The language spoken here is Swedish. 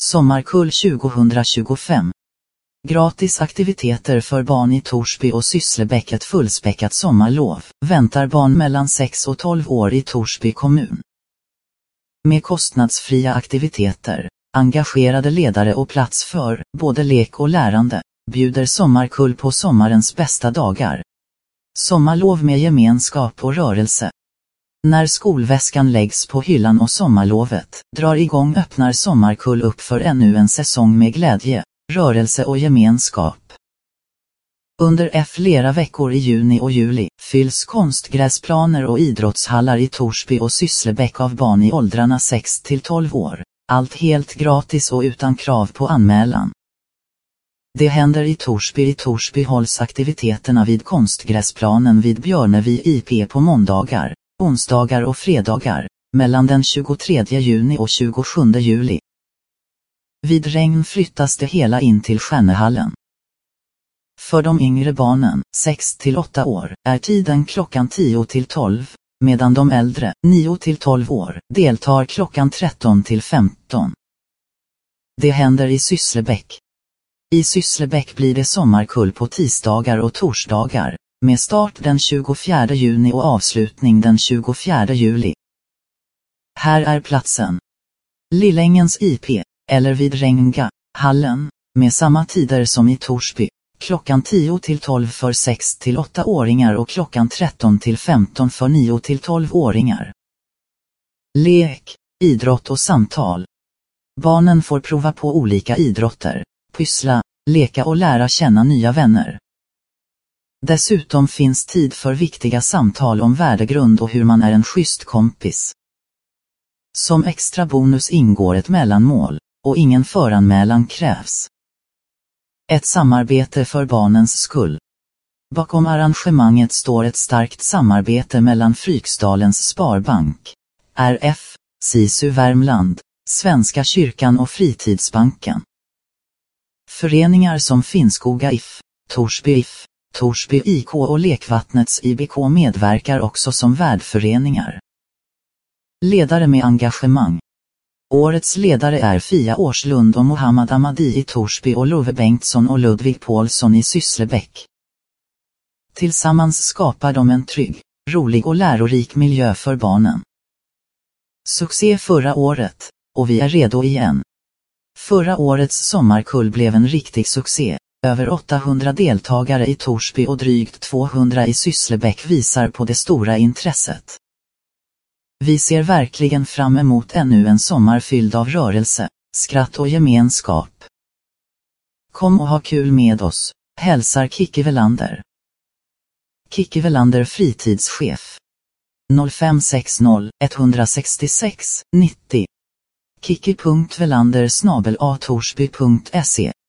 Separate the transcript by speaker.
Speaker 1: Sommarkull 2025. Gratis aktiviteter för barn i Torsby och Sysslebäck. Ett fullspäckat sommarlov väntar barn mellan 6 och 12 år i Torsby kommun. Med kostnadsfria aktiviteter, engagerade ledare och plats för både lek och lärande, bjuder Sommarkull på sommarens bästa dagar. Sommarlov med gemenskap och rörelse. När skolväskan läggs på hyllan och sommarlovet drar igång öppnar Sommarkull upp för ännu en säsong med glädje, rörelse och gemenskap. Under flera veckor i juni och juli fylls konstgräsplaner och idrottshallar i Torsby och Sysslebäck av barn i åldrarna 6 till 12 år, allt helt gratis och utan krav på anmälan. Det händer i Torsby. I Torsby hålls aktiviteterna vid konstgräsplanen vid Björnevi IP på måndagar, onsdagar och fredagar, mellan den 23 juni och 27 juli. Vid regn flyttas det hela in till Stjärnehallen. För de yngre barnen, 6 till 8 år, är tiden klockan 10 till 12, medan de äldre, 9 till 12 år, deltar klockan 13 till 15. Det händer i Sysslebäck. I Sysslebäck blir det sommarkull på tisdagar och torsdagar, med start den 24 juni och avslutning den 24 juli. Här är platsen. Lillängens IP, eller vid Renga, hallen, med samma tider som i Torsby, klockan 10 till 12 för 6 till 8-åringar och klockan 13 till 15 för 9 till 12-åringar. Lek, idrott och samtal. Barnen får prova på olika idrotter, pyssla, leka och lära känna nya vänner. Dessutom finns tid för viktiga samtal om värdegrund och hur man är en schysst kompis. Som extra bonus ingår ett mellanmål, och ingen föranmälan krävs. Ett samarbete för barnens skull. Bakom arrangemanget står ett starkt samarbete mellan Fryksdalens Sparbank, RF, SISU Värmland, Svenska kyrkan och Fritidsbanken. Föreningar som Finnskoga IF, Torsby IF, Torsby IK och Lekvattnets IBK medverkar också som värdföreningar. Ledare med engagemang. Årets ledare är Fia Årslund och Mohammad Ahmadi i Torsby och Love Bengtsson och Ludvig Paulsson i Sysslebäck. Tillsammans skapar de en trygg, rolig och lärorik miljö för barnen. Succé förra året, och vi är redo igen. Förra årets sommarkull blev en riktig succé. Över 800 deltagare i Torsby och drygt 200 i Sysslebäck visar på det stora intresset. Vi ser verkligen fram emot ännu en sommar fylld av rörelse, skratt och gemenskap. Kom och ha kul med oss, hälsar Kikki Welander. Kikki Welander, fritidschef. 0560 166 90. Kikki.welander@torsby.se